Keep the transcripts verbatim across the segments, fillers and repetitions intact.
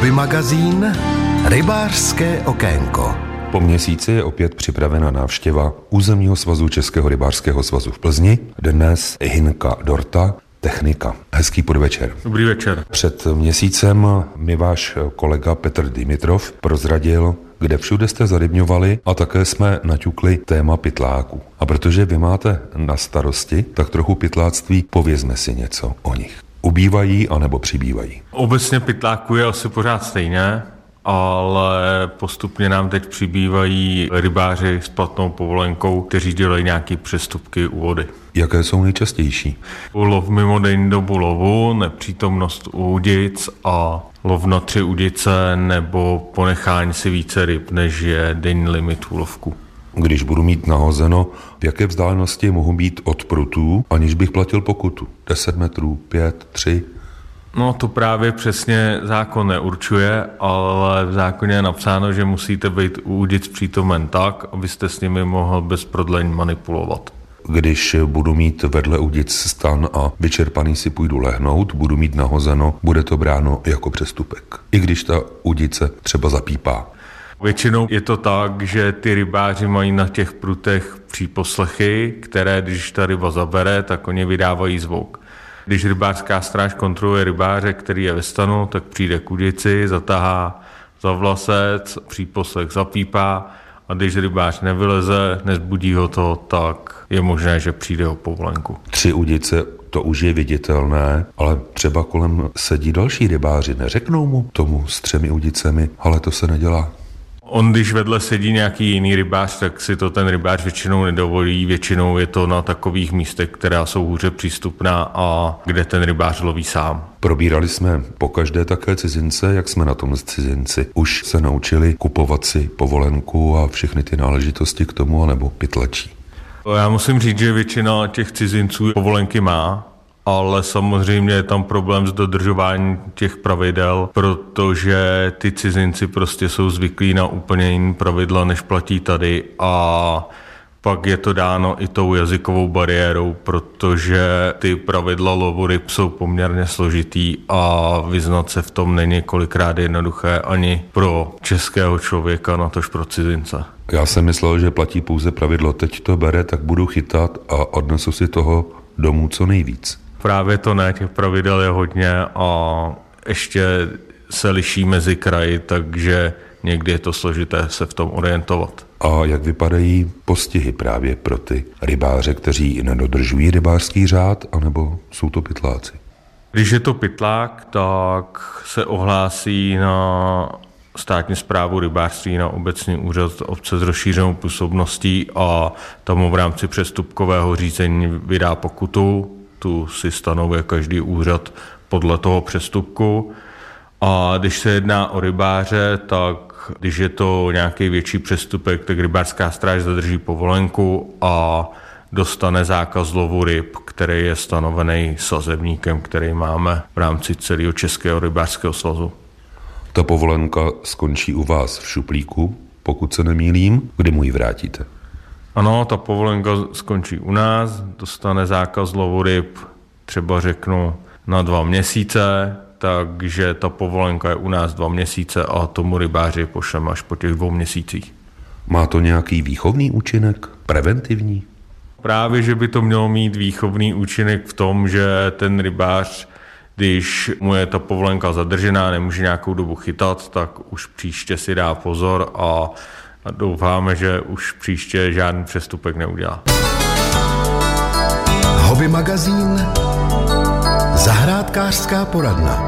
Hobby magazín Rybářské okénko. Po měsíci je opět připravena návštěva Územního svazu Českého rybářského svazu v Plzni. Dnes Hinka Dorta, technika. Hezký podvečer. Dobrý večer. Před měsícem mi váš kolega Petr Dimitrov prozradil, kde všude jste zarybňovali, a také jsme naťukli téma pytláků. A protože vy máte na starosti tak trochu pytláctví, povězme si něco o nich. Ubývají anebo přibývají? Obecně pytláků je asi pořád stejné, ale postupně nám teď přibývají rybáři s platnou povolenkou, kteří dělají nějaké přestupky u vody. Jaké jsou nejčastější? Lov mimo denní dobu lovu, nepřítomnost u udic a lov na tři udice nebo ponechání si více ryb, než je denní limit úlovku. Když budu mít nahozeno, v jaké vzdálenosti mohu být od prutů, aniž bych platil pokutu? deset metrů, pět, tři? No to právě přesně zákon neurčuje, ale v zákoně je napsáno, že musíte být u udic přítomen tak, abyste s nimi mohl bez prodlení manipulovat. Když budu mít vedle udic stan a vyčerpaný si půjdu lehnout, budu mít nahozeno, bude to bráno jako přestupek. I když ta udice třeba zapípá. Většinou je to tak, že ty rybáři mají na těch prutech příposlechy, které když ta ryba zabere, tak oni vydávají zvuk. Když rybářská stráž kontroluje rybáře, který je ve stanu, tak přijde k udici, zatahá za vlasec, příposlech zapípá, a když rybář nevyleze, nezbudí ho to, tak je možné, že přijde o povolenku. Tři udice, to už je viditelné, ale třeba kolem sedí další rybáři, neřeknou mu tomu s třemi udicemi, ale to se nedělá. On, když vedle sedí nějaký jiný rybář, tak si to ten rybář většinou nedovolí. Většinou je to na takových místech, která jsou hůře přístupná a kde ten rybář loví sám. Probírali jsme pokaždé také cizince, jak jsme na tom s cizinci. Už se naučili kupovat si povolenku a všechny ty náležitosti k tomu, anebo pytlačí? Já musím říct, že většina těch cizinců povolenky má, ale samozřejmě je tam problém s dodržováním těch pravidel, protože ty cizinci prostě jsou zvyklí na úplně jiný pravidla, než platí tady, a pak je to dáno i tou jazykovou bariérou, protože ty pravidla lovu ryb jsou poměrně složitý a vyznat se v tom není kolikrát jednoduché ani pro českého člověka, natož pro cizince. Já jsem myslel, že platí pouze pravidlo, teď to bere, tak budu chytat a odnesu si toho domů co nejvíc. Právě to ne, těch pravidel je hodně a ještě se liší mezi kraji, takže někdy je to složité se v tom orientovat. A jak vypadají postihy právě pro ty rybáře, kteří nedodržují rybářský řád, anebo jsou to pytláci? Když je to pytlák, tak se ohlásí na státní správu rybářství, na obecní úřad obce s rozšířenou působností a tam v rámci přestupkového řízení vydá pokutu. Tu si stanovuje každý úřad podle toho přestupku. A když se jedná o rybáře, tak když je to nějaký větší přestupek, tak rybářská stráž zadrží povolenku a dostane zákaz lovu ryb, který je stanovený sazebníkem, který máme v rámci celého Českého rybářského svazu. Ta povolenka skončí u vás v šuplíku, pokud se nemýlím, kdy mu ji vrátíte? Ano, ta povolenka skončí u nás, dostane zákaz lovu ryb, třeba řeknu na dva měsíce, takže ta povolenka je u nás dva měsíce a tomu rybáři pošleme až po těch dvou měsících. Má to nějaký výchovný účinek? Preventivní? Právě, že by to mělo mít výchovný účinek v tom, že ten rybář, když mu je ta povolenka zadržená, nemůže nějakou dobu chytat, tak už příště si dá pozor a A doufáme, že už příště žádný přestupek neudělá. Hobby magazín Zahrádkářská poradna.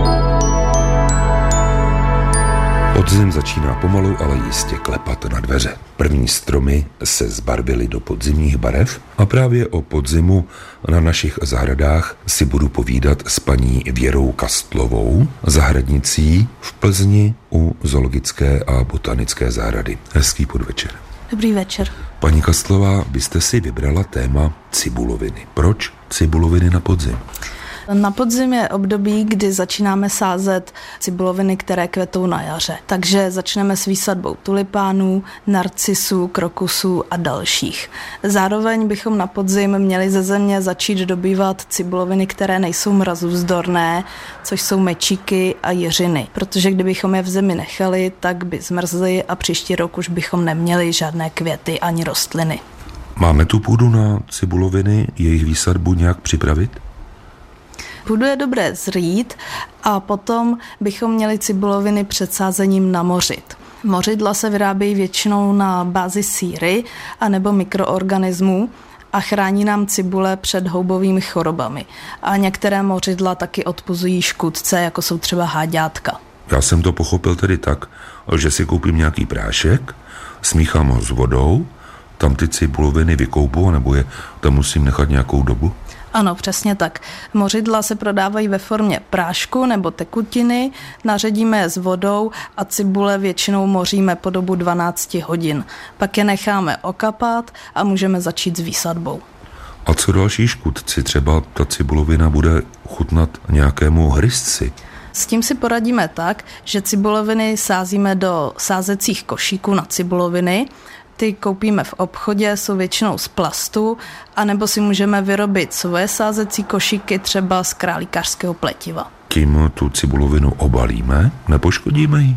Podzim začíná pomalu, ale jistě klepat na dveře. První stromy se zbarvily do podzimních barev a právě o podzimu na našich zahradách si budu povídat s paní Věrou Kastlovou, zahradnicí v Plzni u zoologické a botanické zahrady. Hezký podvečer. Dobrý večer. Paní Kastlová, byste si vybrala téma cibuloviny. Proč cibuloviny na podzim? Na podzim je období, kdy začínáme sázet cibuloviny, které kvetou na jaře. Takže začneme s výsadbou tulipánů, narcisů, krokusů a dalších. Zároveň bychom na podzim měli ze země začít dobývat cibuloviny, které nejsou mrazovzdorné, což jsou mečíky a jiřiny. Protože kdybychom je v zemi nechali, tak by zmrzly a příští rok už bychom neměli žádné květy ani rostliny. Máme tu půdu na cibuloviny, jejich výsadbu nějak připravit? Půdu je dobré zrýt a potom bychom měli cibuloviny před sázením namořit. Mořidla se vyrábějí většinou na bázi síry anebo mikroorganismů a chrání nám cibule před houbovými chorobami. A některé mořidla taky odpuzují škůdce, jako jsou třeba háďátka. Já jsem to pochopil tedy tak, že si koupím nějaký prášek, smíchám ho s vodou, tam ty cibuloviny vykoupu, nebo je tam musím nechat nějakou dobu? Ano, přesně tak. Mořidla se prodávají ve formě prášku nebo tekutiny, naředíme je s vodou a cibule většinou moříme po dobu dvanáct hodin. Pak je necháme okapat a můžeme začít s výsadbou. A co další škůdci? Třeba ta cibulovina bude chutnat nějakému hryzci? S tím si poradíme tak, že cibuloviny sázíme do sázecích košíků na cibuloviny. Ty koupíme v obchodě, jsou většinou z plastu, anebo si můžeme vyrobit svoje sázecí košíky třeba z králíkařského pletiva. Tím tu cibulovinu obalíme, nepoškodíme ji?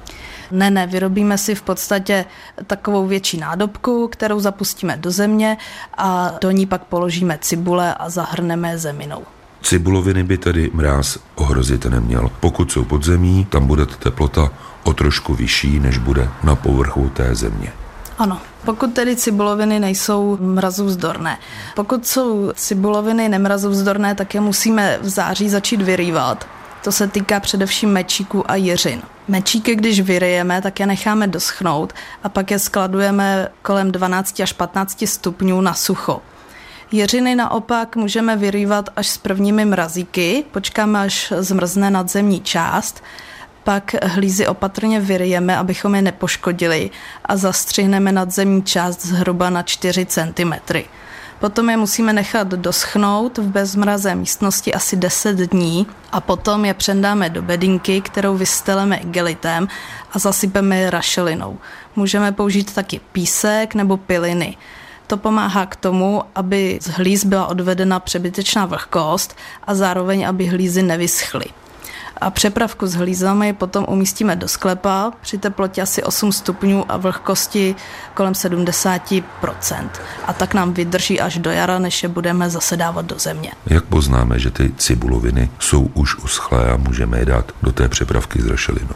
Ne, ne, vyrobíme si v podstatě takovou větší nádobku, kterou zapustíme do země a do ní pak položíme cibule a zahrneme zeminou. Cibuloviny by tedy mráz ohrozit neměl. Pokud jsou pod zemí, tam bude teplota o trošku vyšší, než bude na povrchu té země. Ano, pokud tedy cibuloviny nejsou mrazovzdorné. Pokud jsou cibuloviny nemrazovzdorné, tak je musíme v září začít vyrývat. To se týká především mečíků a jiřin. Mečíky, když vyryjeme, tak je necháme doschnout a pak je skladujeme kolem dvanáct až patnáct stupňů na sucho. Jiřiny naopak můžeme vyrývat až s prvními mrazíky, počkáme, až zmrzne nadzemní část, pak hlízy opatrně vyryjeme, abychom je nepoškodili a zastřihneme nadzemní část zhruba na čtyři centimetry. Potom je musíme nechat doschnout v bezmrazé místnosti asi deset dní a potom je přendáme do bedinky, kterou vysteleme igelitem a zasypeme je rašelinou. Můžeme použít taky písek nebo piliny. To pomáhá k tomu, aby z hlíz byla odvedena přebytečná vlhkost a zároveň, aby hlízy nevyschly. A přepravku s hlízami potom umístíme do sklepa při teplotě asi osm stupňů a vlhkosti kolem sedmdesát procent. A tak nám vydrží až do jara, než je budeme zase dávat do země. Jak poznáme, že ty cibuloviny jsou už uschlé a můžeme je dát do té přepravky s rašelinou?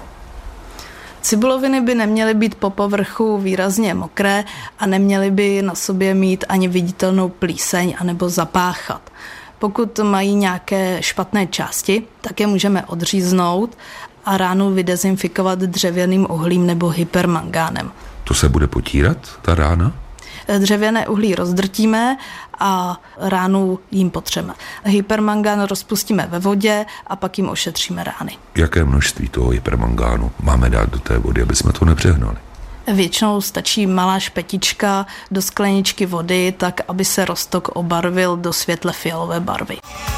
Cibuloviny by neměly být po povrchu výrazně mokré a neměly by na sobě mít ani viditelnou plíseň anebo zapáchat. Pokud mají nějaké špatné části, tak je můžeme odříznout a ránu vydezinfikovat dřevěným uhlím nebo hypermangánem. To se bude potírat, ta rána? Dřevěné uhlí rozdrtíme a ránu jim potřeme. Hypermangán rozpustíme ve vodě a pak jim ošetříme rány. Jaké množství toho hypermangánu máme dát do té vody, aby jsme to nepřehnali? Většinou stačí malá špetička do skleničky vody, tak aby se roztok obarvil do světle fialové barvy.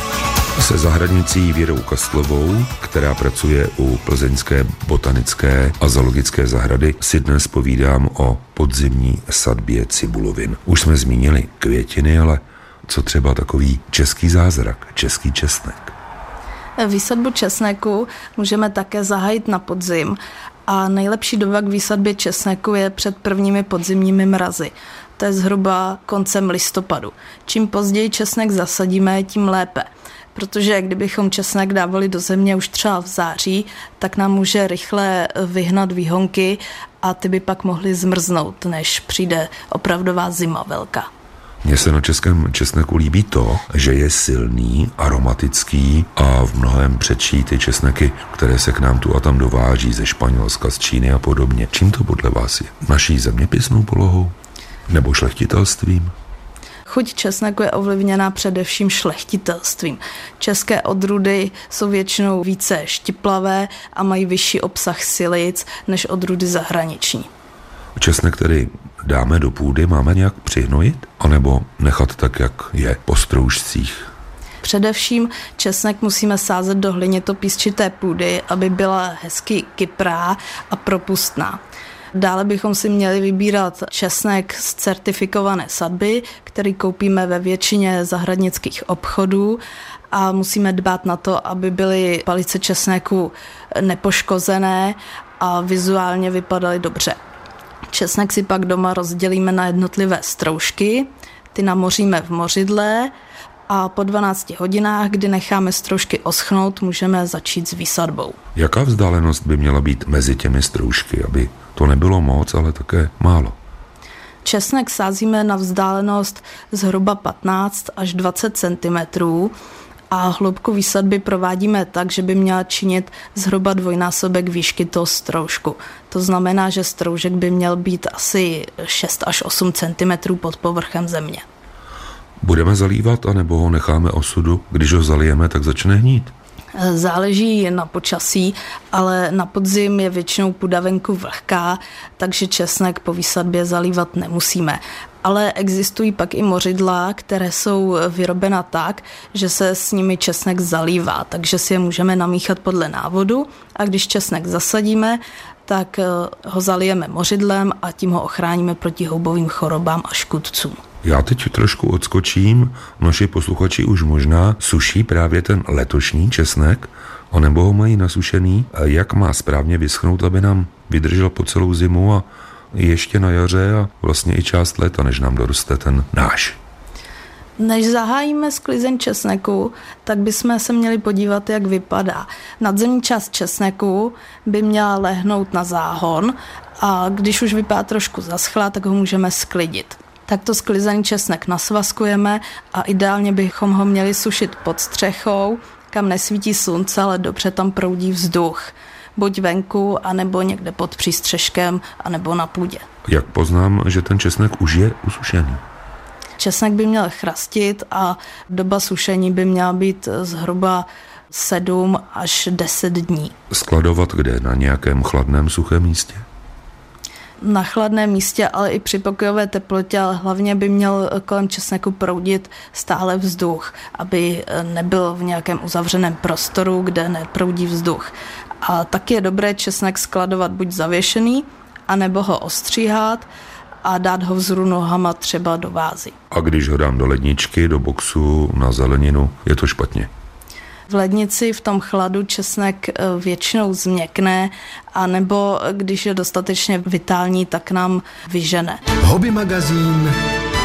Se zahradnicí Věrou Kastlovou, která pracuje u Plzeňské botanické a zoologické zahrady, si dnes povídám o podzimní sadbě cibulovin. Už jsme zmínili květiny, ale co třeba takový český zázrak, český česnek? Výsadbu česneku můžeme také zahájit na podzim a nejlepší doba k výsadbě česneku je před prvními podzimními mrazy. To je zhruba koncem listopadu. Čím později česnek zasadíme, tím lépe. Protože kdybychom česnek dávali do země už třeba v září, tak nám může rychle vyhnat výhonky a ty by pak mohly zmrznout, než přijde opravdová zima velká. Mně se na českém česneku líbí to, že je silný, aromatický a v mnohém předčí ty česneky, které se k nám tu a tam dováží ze Španělska, z Číny a podobně. Čím to podle vás je? Naší zeměpisnou polohou? Nebo šlechtitelstvím? Chuť česneku je ovlivněná především šlechtitelstvím. České odrůdy jsou většinou více štiplavé a mají vyšší obsah silic než odrůdy zahraniční. Česnek, který dáme do půdy, máme nějak přihnojit? Anebo nechat tak, jak je, po stroužcích? Především česnek musíme sázet do hlinitopísčité půdy, aby byla hezky kyprá a propustná. Dále bychom si měli vybírat česnek z certifikované sadby, který koupíme ve většině zahradnických obchodů, a musíme dbát na to, aby byly palice česneku nepoškozené a vizuálně vypadaly dobře. Česnek si pak doma rozdělíme na jednotlivé stroužky, ty namoříme v mořidle a po dvanácti hodinách, kdy necháme stroužky oschnout, můžeme začít s výsadbou. Jaká vzdálenost by měla být mezi těmi stroužky, aby to nebylo moc, ale také málo? Česnek sázíme na vzdálenost zhruba patnáct až dvacet centimetrů a hloubku výsadby provádíme tak, že by měla činit zhruba dvojnásobek výšky toho stroužku. To znamená, že stroužek by měl být asi šest až osm centimetrů pod povrchem země. Budeme zalívat, anebo ho necháme osudu? Když ho zalijeme, tak začne hnít. Záleží na počasí, ale na podzim je většinou půda venku vlhká, takže česnek po výsadbě zalívat nemusíme. Ale existují pak i mořidla, které jsou vyrobena tak, že se s nimi česnek zalívá, takže si je můžeme namíchat podle návodu a když česnek zasadíme, tak ho zalijeme mořidlem a tím ho ochráníme proti houbovým chorobám a škůdcům. Já teď trošku odskočím, naši posluchači už možná suší právě ten letošní česnek, anebo ho mají nasušený, jak má správně vyschnout, aby nám vydržel po celou zimu a ještě na jaře a vlastně i část léta, než nám doroste ten náš. Než zahájíme sklizeň česneku, tak bychom se měli podívat, jak vypadá. Nadzemní část česneku by měla lehnout na záhon a když už vypadá trošku zaschlá, tak ho můžeme sklidit. Takto sklizený česnek nasvaskujeme a ideálně bychom ho měli sušit pod střechou, kam nesvítí slunce, ale dobře tam proudí vzduch. Buď venku, anebo někde pod přístřeškem, anebo na půdě. Jak poznám, že ten česnek už je usušený? Česnek by měl chrastit a doba sušení by měla být zhruba sedm až deset dní. Skladovat kde? Na nějakém chladném, suchém místě? Na chladném místě, ale i při pokojové teplotě, ale hlavně by měl kolem česneku proudit stále vzduch, aby nebyl v nějakém uzavřeném prostoru, kde neproudí vzduch. A taky je dobré česnek skladovat buď zavěšený, anebo ho ostříhat a dát ho vzhůru nohama třeba do vázy. A když ho dám do ledničky, do boxu, na zeleninu, je to špatně? V lednici v tom chladu česnek většinou změkne, anebo když je dostatečně vitální, tak nám vyžene. Hobby magazín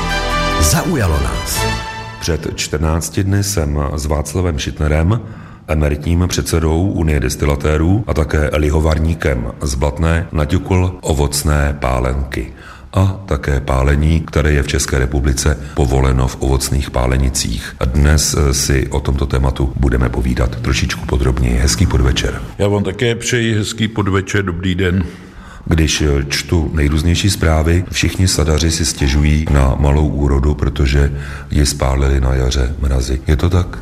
Zaujalo nás. Před čtrnácti dny jsem s Václavem Šitnerem, emeritním předsedou Unie destilatérů a také lihovarníkem z Blatné, naťukl ovocné pálenky a také pálení, které je v České republice povoleno v ovocných pálenicích. A dnes si o tomto tématu budeme povídat trošičku podrobněji. Hezký podvečer. Já vám také přeji hezký podvečer, dobrý den. Když čtu nejrůznější zprávy, všichni sadaři si stěžují na malou úrodu, protože ji spálili na jaře mrazy. Je to tak?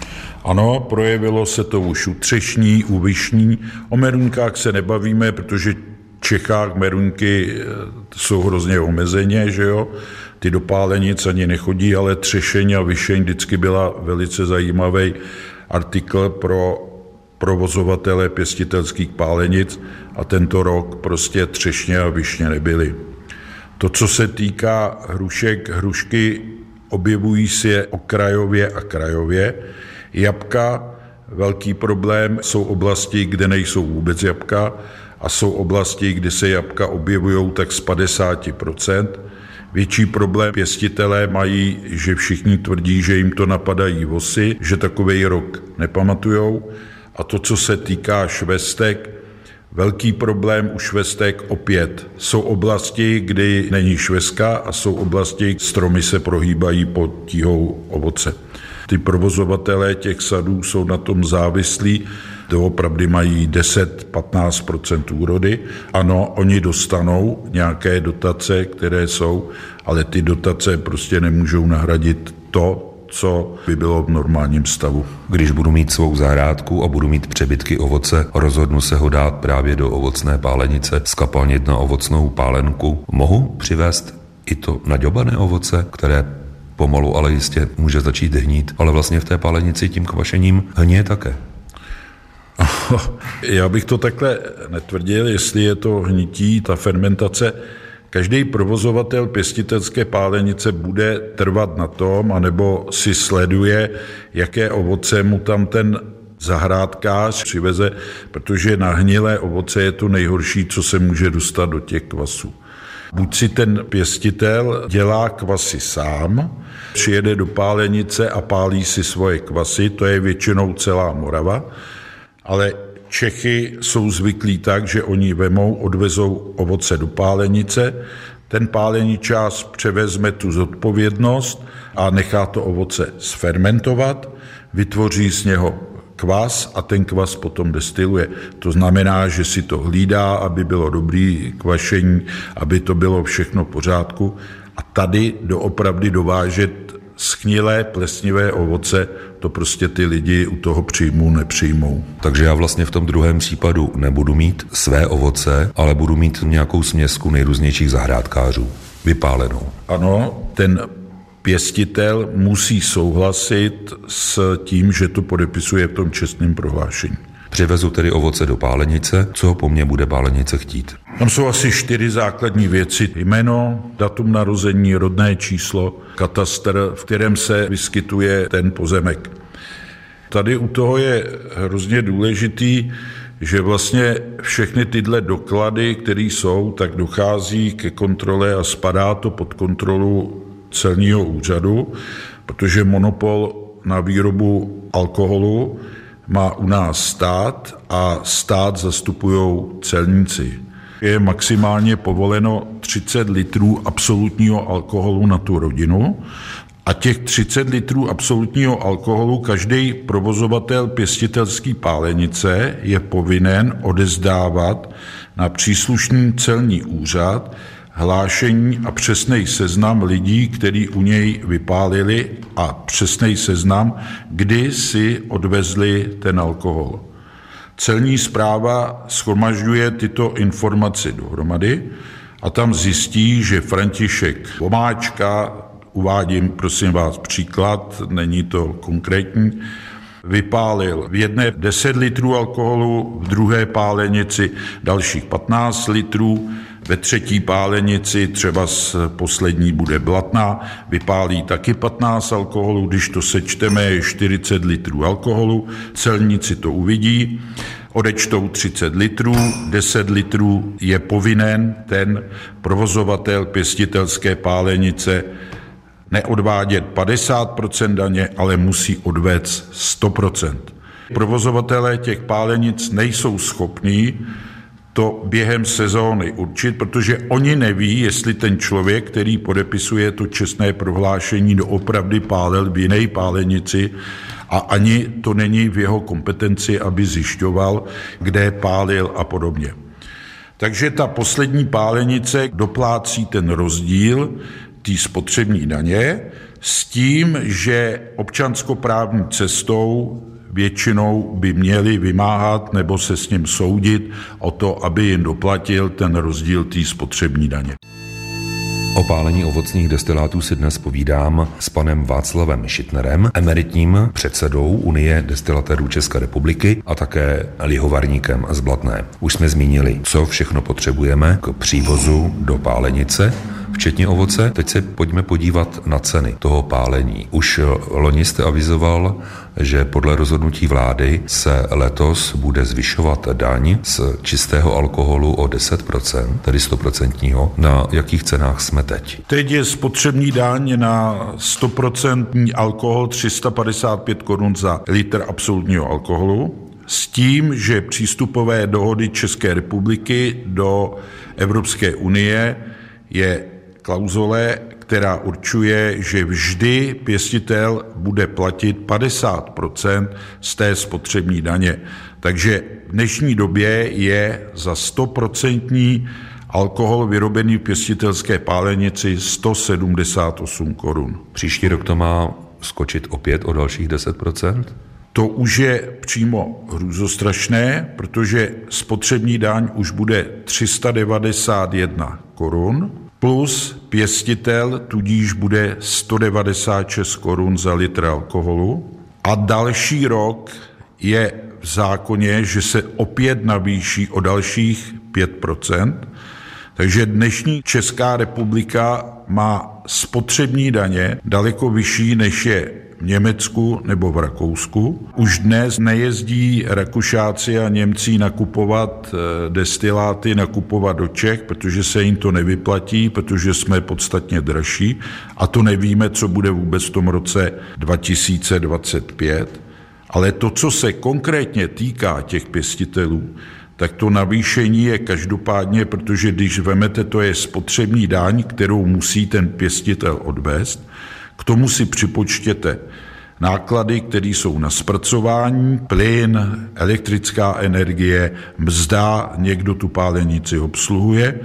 Ano, projevilo se to už u třešní, u višní. O meruňkách se nebavíme, protože v Čechách meruňky jsou hrozně omezeně, že jo. Ty do pálenic ani nechodí, ale třešeň a višeň vždycky byla velice zajímavý artikl pro provozovatele pěstitelských pálenic a tento rok prostě třešně a višně nebyly. To, co se týká hrušek, hrušky objevují se okrajově a krajově. Jabka, velký problém, jsou oblasti, kde nejsou vůbec jabka a jsou oblasti, kde se jabka objevují tak z padesát procent. Větší problém pěstitelé mají, že všichni tvrdí, že jim to napadají vosy, že takovej rok nepamatujou. A to, co se týká švestek, velký problém u švestek opět. Jsou oblasti, kdy není švestka a jsou oblasti, stromy se prohýbají pod tíhou ovoce. Ty provozovatelé těch sadů jsou na tom závislí, doopravdy mají deset až patnáct procent úrody. Ano, oni dostanou nějaké dotace, které jsou, ale ty dotace prostě nemůžou nahradit to, co by bylo v normálním stavu. Když budu mít svou zahrádku a budu mít přebytky ovoce, rozhodnu se ho dát právě do ovocné pálenice, skapalnit na ovocnou pálenku. Mohu přivést i to naďobané ovoce, které pomalu, ale jistě může začít hnít, ale vlastně v té pálenici tím kvašením hníje také. Já bych to takhle netvrdil, jestli je to hnití, ta fermentace. Každý provozovatel pěstitelské pálenice bude trvat na tom, anebo si sleduje, jaké ovoce mu tam ten zahrádkář přiveze, protože na hnilé ovoce je to nejhorší, co se může dostat do těch kvasů. Buď si ten pěstitel dělá kvasy sám, přijede do pálenice a pálí si svoje kvasy, to je většinou celá Morava, ale Čechy jsou zvyklí tak, že oni vemou, odvezou ovoce do pálenice, ten páleničář převezme tu zodpovědnost a nechá to ovoce sfermentovat, vytvoří z něho kvas a ten kvas potom destiluje. To znamená, že si to hlídá, aby bylo dobrý kvašení, aby to bylo všechno v pořádku. A tady doopravdy dovážet schnilé plesnivé ovoce, to prostě ty lidi u toho příjmu nepřijmou. Takže já vlastně v tom druhém případu nebudu mít své ovoce, ale budu mít nějakou směsku nejrůznějších zahrádkářů, vypálenou. Ano, ten pěstitel musí souhlasit s tím, že to podepisuje v tom čestném prohlášení. Přivezu tedy ovoce do pálenice, co po mně bude pálenice chtít? Tam jsou asi čtyři základní věci. Jméno, datum narození, rodné číslo, katastr, v kterém se vyskytuje ten pozemek. Tady u toho je hrozně důležitý, že vlastně všechny tyhle doklady, které jsou, tak dochází ke kontrole a spadá to pod kontrolu celního úřadu, protože monopol na výrobu alkoholu má u nás stát a stát zastupují celníci. Je maximálně povoleno třicet litrů absolutního alkoholu na tu rodinu a těch třicet litrů absolutního alkoholu každý provozovatel pěstitelské pálenice je povinen odezdávat na příslušný celní úřad hlášení a přesný seznam lidí, kteří u něj vypálili a přesný seznam, kdy si odvezli ten alkohol. Celní správa shromažďuje tyto informace dohromady a tam zjistí, že František Vomáčka, uvádím prosím vás příklad, není to konkrétní, vypálil v jedné deset litrů alkoholu, v druhé pálenici dalších patnáct litrů, ve třetí pálenici, třeba z poslední bude Blatná, vypálí taky patnáct alkoholu, když to sečteme, je čtyřicet litrů alkoholu, celníci to uvidí, odečtou třicet litrů, deset litrů je povinen ten provozovatel pěstitelské pálenice neodvádět padesát procent daně, ale musí odvést sto procent. Provozovatelé těch pálenic nejsou schopní to během sezóny určit, protože oni neví, jestli ten člověk, který podepisuje to čestné prohlášení, doopravdy pálil v jiné pálenici a ani to není v jeho kompetenci, aby zjišťoval, kde pálil a podobně. Takže ta poslední pálenice doplácí ten rozdíl té spotřební daně s tím, že občanskoprávní cestou většinou by měli vymáhat nebo se s ním soudit o to, aby jim doplatil ten rozdíl té spotřební daně. O pálení ovocných destilátů si dnes povídám s panem Václavem Šitnerem, emeritním předsedou Unie destilatérů České republiky a také lihovarníkem z Blatné. Už jsme zmínili, co všechno potřebujeme k přívozu do pálenice, včetně ovoce. Teď se pojďme podívat na ceny toho pálení. Už loni jste avizoval, že podle rozhodnutí vlády se letos bude zvyšovat daň z čistého alkoholu o deset procent, tedy sto procent. Na jakých cenách jsme teď? Teď je spotřební daň na sto procent alkohol tři sta padesát pět korun za litr absolutního alkoholu, s tím, že přístupové dohody České republiky do Evropské unie je klauzule, která určuje, že vždy pěstitel bude platit padesát procent z té spotřební daně. Takže v dnešní době je za sto procent alkohol vyrobený v pěstitelské pálenici sto sedmdesát osm korun. Příští rok to má skočit opět o dalších deset procent? To už je přímo hrůzostrašné, protože spotřební daň už bude tři sta devadesát jedna korun plus pěstitel tudíž bude sto devadesát šest korun za litr alkoholu. A další rok je v zákoně, že se opět navýší o dalších pět procent. Takže dnešní Česká republika má spotřební daně daleko vyšší, než je v Německu nebo v Rakousku. Už dnes nejezdí Rakušáci a Němci nakupovat destiláty, nakupovat do Čech, protože se jim to nevyplatí, protože jsme podstatně dražší a to nevíme, co bude vůbec v tom roce dva tisíce dvacet pět. Ale to, co se konkrétně týká těch pěstitelů, tak to navýšení je každopádně, protože když vemete, to je spotřební daň, kterou musí ten pěstitel odvést, k tomu si připočtěte náklady, které jsou na zpracování, plyn, elektrická energie, mzda, někdo tu pálenici obsluhuje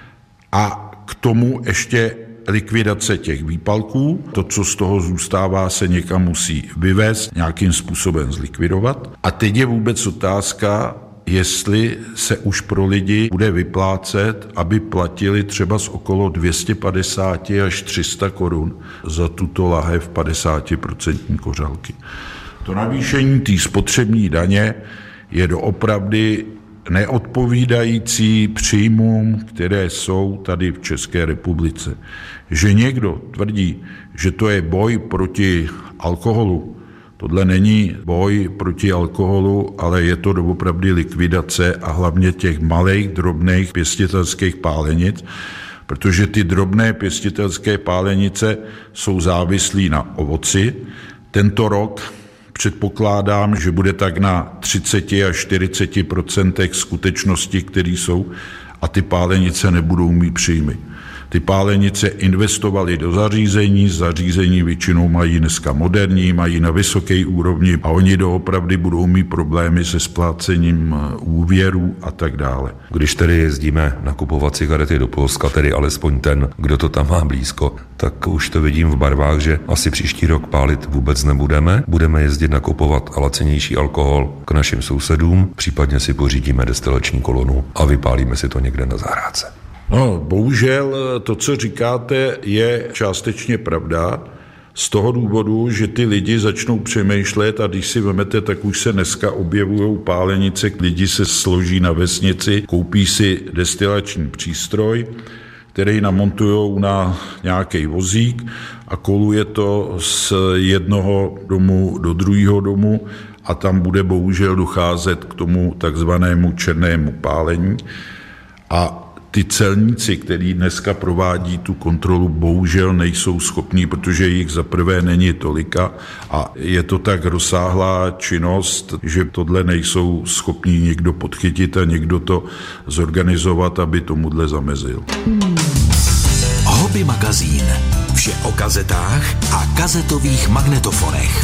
a k tomu ještě likvidace těch výpalků. To, co z toho zůstává, se někam musí vyvést, nějakým způsobem zlikvidovat. A teď je vůbec otázka, jestli se už pro lidi bude vyplácet, aby platili třeba z okolo dvě stě padesát až tři sta korun za tuto lahev padesát procent kořalky. To navýšení té spotřební daně je doopravdy neodpovídající příjmům, které jsou tady v České republice. Že někdo tvrdí, že to je boj proti alkoholu, tohle není boj proti alkoholu, ale je to doopravdy likvidace a hlavně těch malých, drobných pěstitelských pálenic, protože ty drobné pěstitelské pálenice jsou závislí na ovoci. Tento rok předpokládám, že bude tak na třicet až čtyřicet procent skutečnosti, které jsou, a ty pálenice nebudou mít příjmy. Ty pálenice investovaly do zařízení, zařízení většinou mají dneska moderní, mají na vysoké úrovni a oni doopravdy budou mít problémy se splácením úvěrů a tak dále. Když tedy jezdíme nakupovat cigarety do Polska, tedy alespoň ten, kdo to tam má blízko, tak už to vidím v barvách, že asi příští rok pálit vůbec nebudeme. Budeme jezdit nakupovat lacinější alkohol k našim sousedům, případně si pořídíme destilační kolonu a vypálíme si to někde na zahrádce. No, bohužel to, co říkáte, je částečně pravda z toho důvodu, že ty lidi začnou přemýšlet a když si vemete, tak už se dneska objevují pálenice, lidi se složí na vesnici, koupí si destilační přístroj, který namontujou na nějaký vozík a koluje to z jednoho domu do druhého domu a tam bude bohužel docházet k tomu takzvanému černému pálení. A ty celníci, kteří dneska provádí tu kontrolu, bohužel nejsou schopní, protože jich za prvé není tolika a je to tak rozsáhlá činnost, že tohle nejsou schopní někdo podchytit a někdo to zorganizovat, aby tomuhle zamezil. Hobby magazín. Vše o kazetách a kazetových magnetofonech.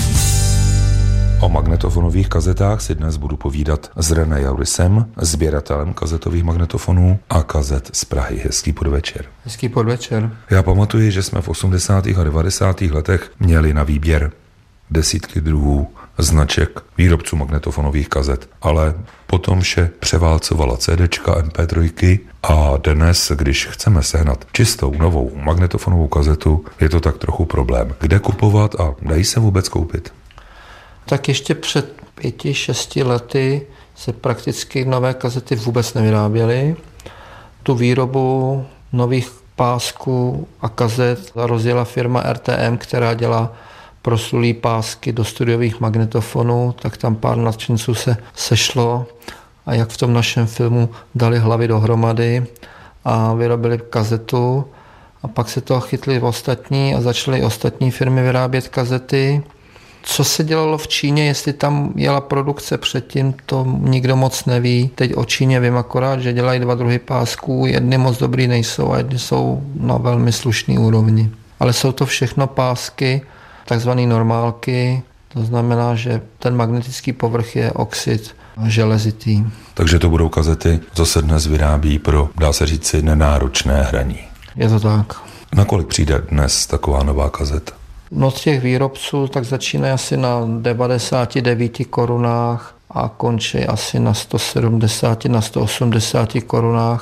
O magnetofonových kazetách si dnes budu povídat s René Jaurisem, sběratelem kazetových magnetofonů a kazet z Prahy. Hezký podvečer. Hezký podvečer. Já pamatuji, že jsme v osmdesátých a devadesátých letech měli na výběr desítky druhů značek výrobců magnetofonových kazet, ale potom vše převálcovala CDčka, em pé tři a dnes, když chceme sehnat čistou novou magnetofonovou kazetu, je to tak trochu problém. Kde kupovat a dají se vůbec koupit? Tak ještě před pěti, šesti lety se prakticky nové kazety vůbec nevyráběly. Tu výrobu nových pásků a kazet rozjela firma er té em, která dělá proslulý pásky do studiových magnetofonů, tak tam pár nadšenců se sešlo a jak v tom našem filmu dali hlavy dohromady a vyrobili kazetu a pak se toho chytli ostatní a začaly ostatní firmy vyrábět kazety. Co se dělalo v Číně, jestli tam jela produkce předtím, to nikdo moc neví. Teď o Číně vím akorát, že dělají dva druhy pásků, jedny moc dobrý nejsou a jedny jsou na velmi slušný úrovni. Ale jsou to všechno pásky, takzvané normálky, to znamená, že ten magnetický povrch je oxid železitý. Takže to budou kazety, co se dnes vyrábí pro, dá se říci, nenáročné hraní. Je to tak. Na kolik přijde dnes taková nová kazeta? No z těch výrobců tak začínají asi na devadesát devět korunách a končí asi na sto sedmdesát, na sto osmdesát korunách.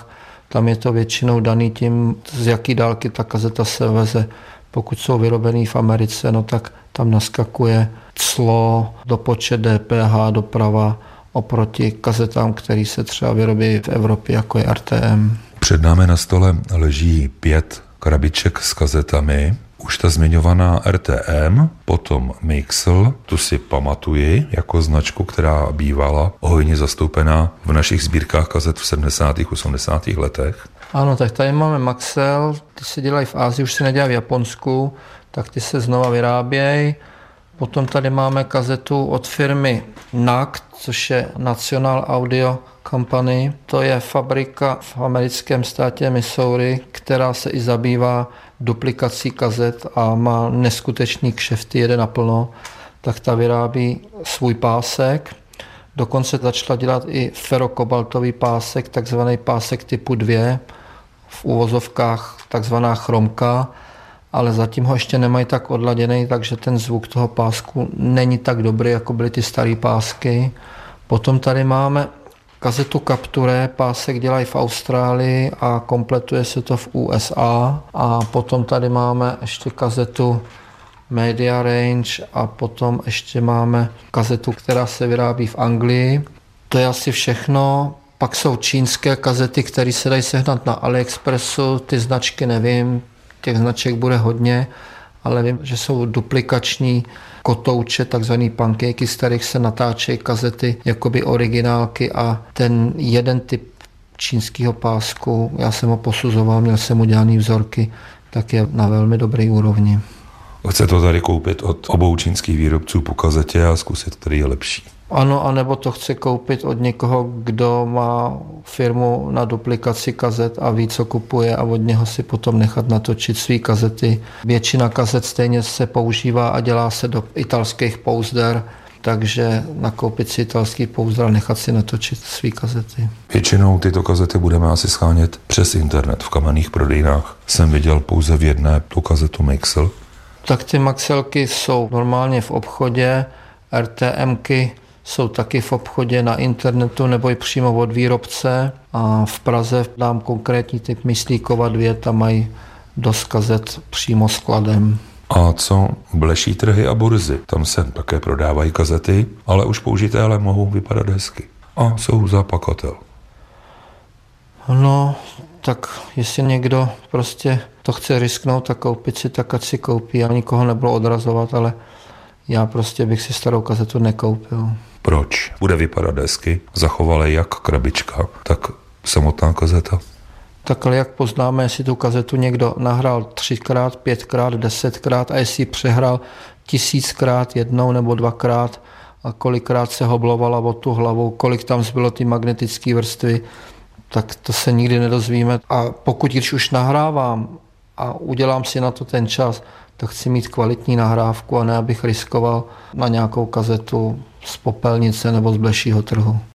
Tam je to většinou daný tím, z jaký dálky ta kazeta se veze. Pokud jsou vyrobený v Americe, no tak tam naskakuje clo, dopočet D P H, doprava oproti kazetám, které se třeba vyrobí v Evropě, jako je R T M. Před námi na stole leží pět krabiček s kazetami. Už ta zmiňovaná R T M, potom Mixel, tu si pamatuji jako značku, která bývala hojně zastoupená v našich sbírkách kazet v sedmdesátých osmdesátých letech. Ano, tak tady máme Maxell, ty se dělají v Asii, už se nedělají v Japonsku, tak ty se znova vyrábějí. Potom tady máme kazetu od firmy N A C, což je National Audio Company. To je fabrika v americkém státě Missouri, která se i zabývá duplikací kazet a má neskutečný kšefty, jede naplno. Tak ta vyrábí svůj pásek. Dokonce začala dělat i ferokobaltový pásek, takzvaný pásek typu dva, v uvozovkách takzvaná chromka, ale zatím ho ještě nemají tak odladěný, takže ten zvuk toho pásku není tak dobrý, jako byly ty staré pásky. Potom tady máme kazetu Capture, pásek dělají v Austrálii a kompletuje se to v U S A. A potom tady máme ještě kazetu Media Range a potom ještě máme kazetu, která se vyrábí v Anglii. To je asi všechno. Pak jsou čínské kazety, které se dají sehnat na AliExpressu, ty značky nevím, těch značek bude hodně, ale vím, že jsou duplikační kotouče, takzvaný pankejky, z kterých se natáčejí kazety, jakoby originálky a ten jeden typ čínského pásku, já jsem ho posuzoval, měl jsem udělaný vzorky, tak je na velmi dobré úrovni. Chce to tady koupit od obou čínských výrobců po kazetě a zkusit, který je lepší. Ano, anebo to chce koupit od někoho, kdo má firmu na duplikaci kazet a ví, co kupuje a od něho si potom nechat natočit své kazety. Většina kazet stejně se používá a dělá se do italských pouzder, takže nakoupit si italský pouzdr a nechat si natočit své kazety. Většinou tyto kazety budeme asi schánět přes internet v kamenných prodejnách. Jsem viděl pouze v jedné tu kazetu Mixel. Tak ty Maxelky jsou normálně v obchodě, RTMky jsou taky v obchodě na internetu nebo i přímo od výrobce a v Praze dám konkrétní typ Myslíkova dvě, tam mají dost kazet přímo skladem. A co bleší trhy a burzy? Tam se také prodávají kazety, ale už použité, ale mohou vypadat hezky. A jsou za pakatel. No, tak jestli někdo prostě to chce risknout a koupit si, tak ať si koupí. Já nikoho nebudu odrazovat, ale já prostě bych si starou kazetu nekoupil. Proč? Bude vypadat hezky, zachovala jak krabička, tak samotná kazeta. Tak ale jak poznáme, jestli tu kazetu někdo nahrál třikrát, pětkrát, desetkrát a jestli přehrál tisíckrát jednou nebo dvakrát a kolikrát se hoblovala o tu hlavu, kolik tam zbylo ty magnetické vrstvy, tak to se nikdy nedozvíme. A pokud když už nahrávám a udělám si na to ten čas, tak chci mít kvalitní nahrávku a ne abych riskoval na nějakou kazetu z popelnice nebo z blešího trhu.